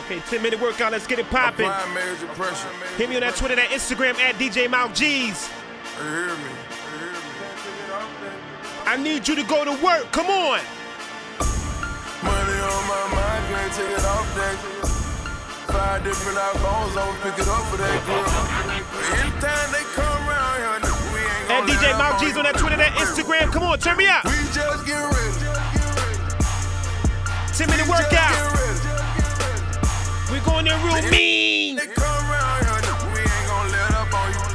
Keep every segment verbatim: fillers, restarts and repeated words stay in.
Okay, ten minute workout, let's get it popping. Hit me on that Twitter, that Instagram at D J Mouth G's. You hear me? I need you to go to work, come on. Money on my mind, can't take it off that. Five different iPhones, I'ma pick it up for that girl. Anytime they come around here, we ain't gonna at D J Mouth G's on that Twitter, that Instagram, come on, turn me up. We just get ready. ten minute workout. We going there real mean. They come around here, we ain't gonna let up on you.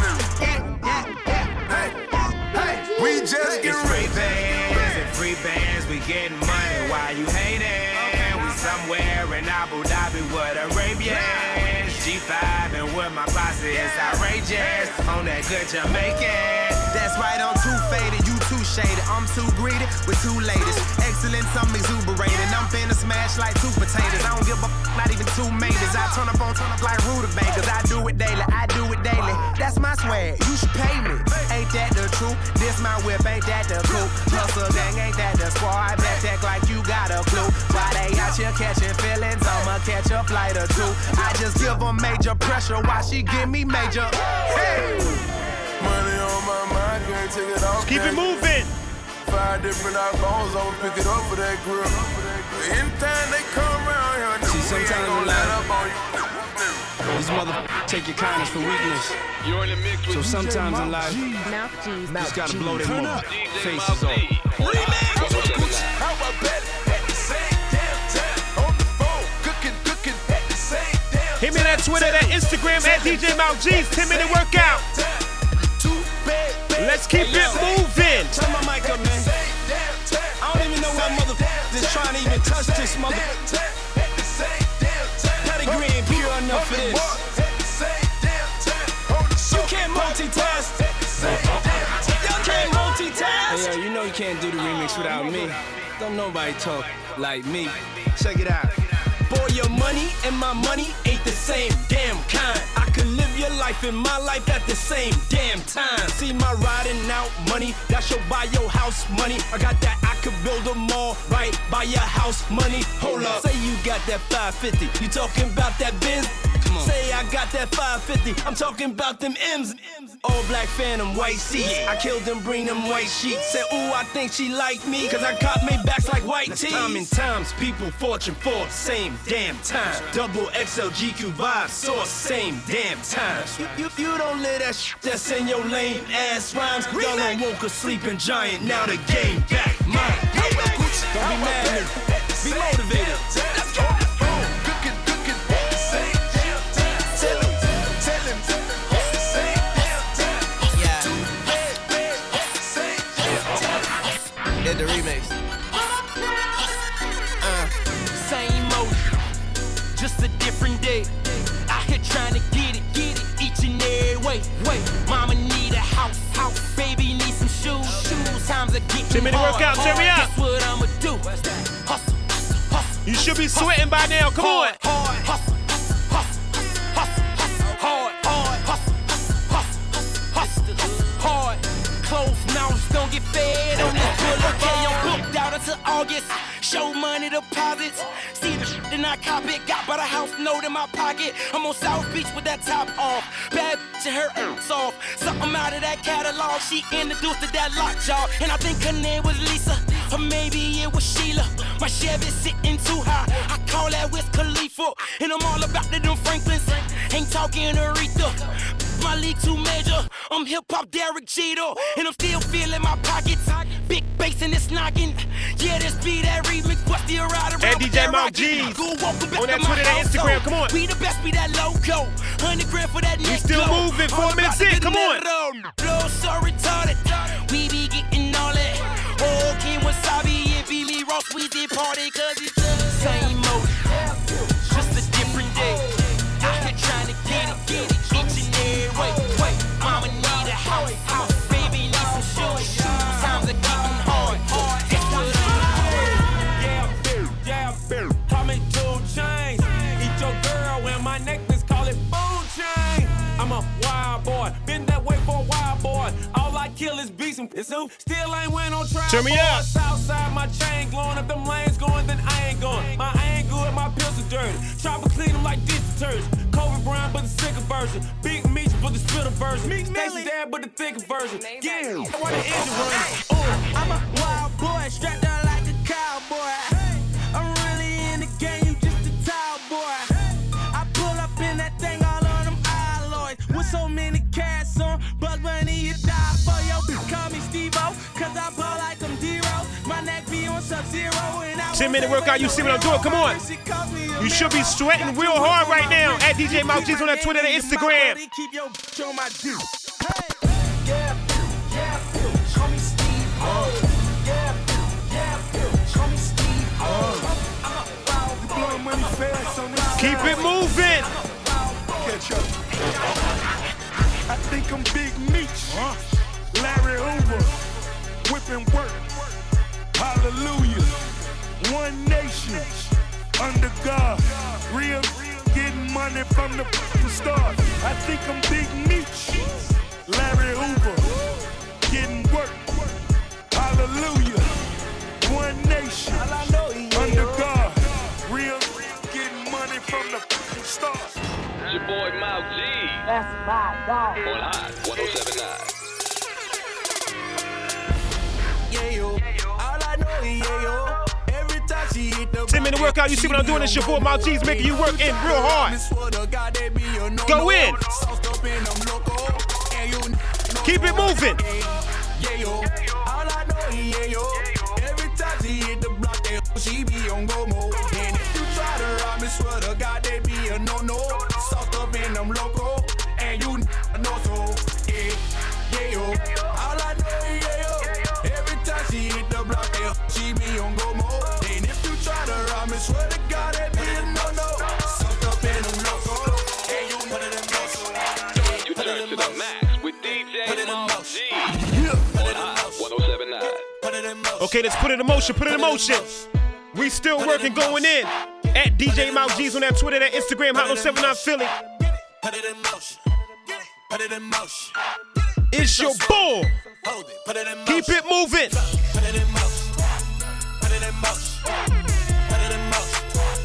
Hey, hey, we just get it's ready. Free bands and free bands, we getting money while you hating. We somewhere in Abu Dhabi with Arabians. G five and with my posse is outrageous. On that good Jamaican. That's right, I'm too faded, you too shaded. I'm too greedy with two ladies. Excellence, I'm exuberated. I'm finna smash like two potatoes. I don't give a f, not even two maybes. I turn up on turn up like rutabagas. I do it daily, I do it daily. That's my swag, you should pay me. Ain't that the truth? This my whip, ain't that the coupe? Hustle gang, ain't that the squad? Back act like you got a clue. Why they out here catching feelings? I'ma catch a flight or two. I just give them major pressure while she give me major. Hey! Money on my mind, can't take it off. Keep it moving. Five different iPhones, I'ma pick it up for that girl. Anytime they come around here, See, we sometimes ain't in gonna let life, up on you. these motherfuckers take your kindness for weakness. You're in the mix with So sometimes in life, Mouth G's. you just gotta blow them off. Faces off. Hit me on that Twitter, that Instagram at D J Mouth G's. ten minute workout. Let's keep it moving. Turn my mic up, man. I don't even know why motherfuckers is trying to even touch this mother. Pedigree ain't pure enough for this. You can't multitask. You can't multitask. Hey, yo, you know you can't do the remix without me. Don't nobody talk like me. Check it out. Boy, your money and my money ain't the same damn kind. I could live your life and my life at the same damn time. See my riding out money, that should buy your house money. I got that, I could build a mall, right, buy your house money. Hold up, say you got that five fifty, you talking about that Benz? Come on. Say I got that five fifty, I'm talking about them M's. All black Phantom, white seats. I killed them, bring them white sheets. Said, ooh, I think she like me, cause I got made backs like white tees. Time and times, people fortune for same damn time. Double X L G Q vibe, source, same damn time. You, you, you don't live that shit that's in your lame ass rhymes. Y'all on woke a sleeping giant, now the game back mine. Don't be mad at me, be motivated. Let's go. The remix. Uh, same motion, just a different day. Out here trying to get it, get it each and every way. Wait, mama need a house, house. Baby need some shoes, shoes. Times are getting ten minute workout, turn me up. Guess what I'ma do? Hustle, hustle, hustle. You should be sweating by now, come on. Hard, hustle, hustle, hustle, hustle, hustle, hard, hard, hustle, hustle, hustle, hustle, hard. Closed mouths don't get fed on this bullet. Okay, I'm booked out until August. Show money deposits. See the shit that I cop it. Got by the house note in my pocket. I'm on South Beach with that top off. Bad bitch and her ass off. Something out of that catalog. She introduced to that lockjaw. And I think her name was Lisa. Or maybe it was Sheila. My Chevy sitting too high. I call that Wiz Khalifa. And I'm all about the them Franklins. Ain't talking Aretha. My league too major. I'm hip-hop Derek Jeter. And I'm still feeling my pockets. Big bass in this knocking. Yeah, this be that remix. What's the ride around? Hey, D J Mouth G's. On that Twitter, that Instagram, come on. We the best, be that logo. Hundred grand for that neck. You still glow. moving, four minutes in, come on. Flow so retarded. We be getting all that. Oh, King Wasabi and B. Lee Ross, we did party cause it's the same motion. Just a different day. Out here trying to get it, get it. Each and every way. Wait, mama need a house, house. Baby need some shoes, shoes. Times are getting hard, hard. Guess what I'm Yeah, yeah, call me two chains. Eat your girl when my necklace, call it food chain. I'm a wild boy, been that way for a while, boy. All I kill is beats and it's who still ain't win on trial. Turn me up. Southside, my chain glowing. If them lanes going, then I ain't going. My I ain't good, my pills are dirty. Tropical version. Big Meech for the spitter version. Stacy Dad but the thicker version. Yeah, I want the engine running. Ooh, I'm a wild boy, strapped down like a cowboy. I'm really in the game, you just a towel boy. I pull up in that thing, all on them alloys. With so many cats on, Bugs Bunny, you die for yo. Call me Steve-O, cause I ball like I'm D-Ro. My neck be on Sub-Zero. ten minute workout, you see what I'm doing? Come on. You should be sweating real hard right now. At D J Mouth G's on that Twitter and Instagram. Keep your bitch on my juice. Yeah, yeah, call me Steve-O. Yeah, yeah, call me Steve-O. You blowing money fast on this. Keep it moving. Catch up. I think I'm Big Meech. Larry Hoover. Whipping work. Hallelujah. One nation. Under God. Real getting money from the start. I think I'm Big Meech. Larry Hoover. Getting work. Hallelujah. One nation. Under God. Real getting money from the start. It's your boy Mouth G. That's my dog. On Hot one oh seven point nine. Yeah, yo. All I know is yeah, yo. Every time she hit the ten minute workout, you see what I'm doing? It's your boy Mouth G's making you work in real hard. Go in. Keep it moving. Yeah, yo. All I know is yeah, yo. Every time she hit the block, she be on go mode. And if you try to rob me, swear to God, they be a no-no. Sauced up in them loco, and you know so. Yeah, yeah, yo. All I know is yeah, yo. Every time she hit the block, she be on go mode. And if you try to rob me, swear to God, they be a no-no. Sauced up in them loco, and you know them You turn to the max with D J Mouth G. On Hot one oh seven point nine. Okay, let's put it in motion. Put it in motion. We still working, going in. At D J Mouth G's on that Twitter, that Instagram, Hot one seven nine Philly. Put it in motion. Put it in motion. It's your bull. Hold it. Put it in motion. Keep it moving. Put it in motion. Put it in motion. Put it in motion.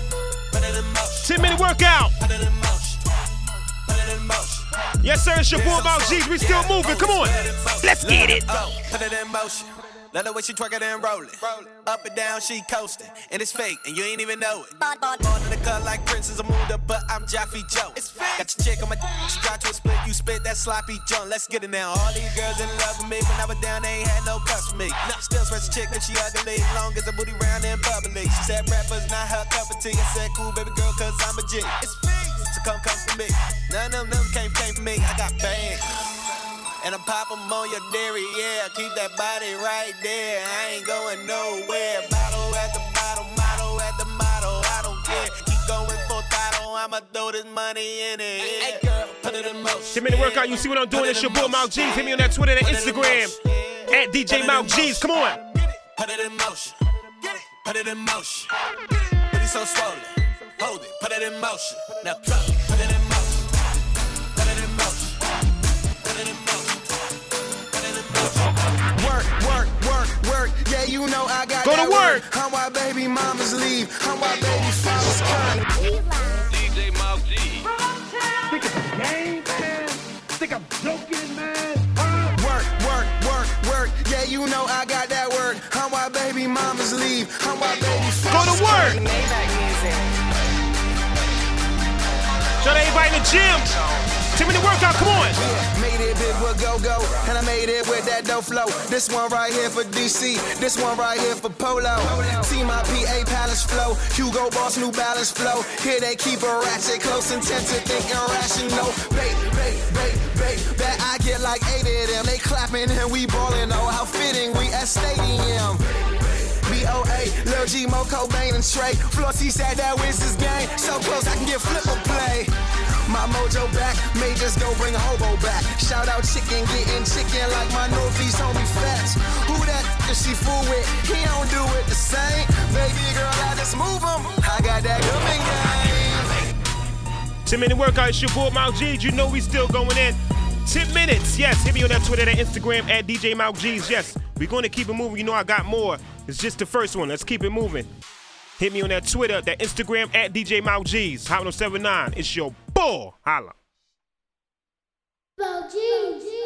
Put it in motion. ten minute workout. Put it in motion. Put it in motion. Yes, sir. It's your boy Mouth G's. We still moving. Come on. Let's get it. Put it in motion. Love the way she twerk it and roll it. Up and down, she coasting. And it's fake, and you ain't even know it. Born in the cut like Princess Amunda, but I'm Jaffe Joe. It's fake. Got your chick on my d- she got to a split, you spit that sloppy junk. Let's get it now. All these girls in love with me. When I was down, they ain't had no cuss for me. Still sweat chick if she ugly, long as the booty round and bubbly. She said rappers not her cup of tea. I said cool, baby girl, cause I'm a G. It's fake, so come, come for me. None of them came, came for me. I got bangs. And I pop them on your dairy, yeah. Keep that body right there. I ain't going nowhere. Bottle at the bottle, motto at the motto. I don't care. Keep going for throttle. I'ma throw this money in it. Hey girl, put it in motion. ten minute workout, you see what I'm doing? It's your boy Mouth G's. Hit me on that Twitter and Instagram. At D J Mouth G's. Come on. Put it in motion. Put it in motion. Put it so swollen. Hold it. Put it in motion. Now drop it. Put it in motion. Put it in motion. Put it in motion. Work, work, work, work. Yeah, you know I got Go to work. I'm why baby mamas leave. I'm why baby fathers come. D J Mouth G. Think it's a game, man. Think I'm joking, man. Work, work, work, work. Yeah, you know I got that work. I'm why baby mamas leave. I'm why baby Go to fathers work. come. Shout out everybody in the gym. ten minute workout, come on. Yeah, made it big with go-go, and I made it with that dough flow. This one right here for D C, this one right here for Polo. See my P A Palace flow, Hugo Boss, New Balance flow. Here they keep a ratchet, close intensive, thinking rational. Bait, bait, bait, bait, bet I get like eight of them. They clapping and we ballin', oh how fitting we at stadium. B O A, Lil G, Mo, Cobain, and Trey. Flossy said that was his game. So close I can get flip or play. My mojo back, may just go bring a hobo back. Shout out chicken, getting chicken like my Northeast homie Fats. Who that f- she fool with? He don't do it the same. Baby girl, I just move him. I got that good game. ten minute workout, it's your boy Mouth G's. You know we still going in. ten minutes, yes. Hit me on that Twitter, that Instagram, at D J Mouth G's. Yes, we're going to keep it moving. You know I got more. It's just the first one. Let's keep it moving. Hit me on that Twitter, that Instagram, at D J Mouth G's. Hot one oh seven point nine. It's your bull. Holla. Bom dia.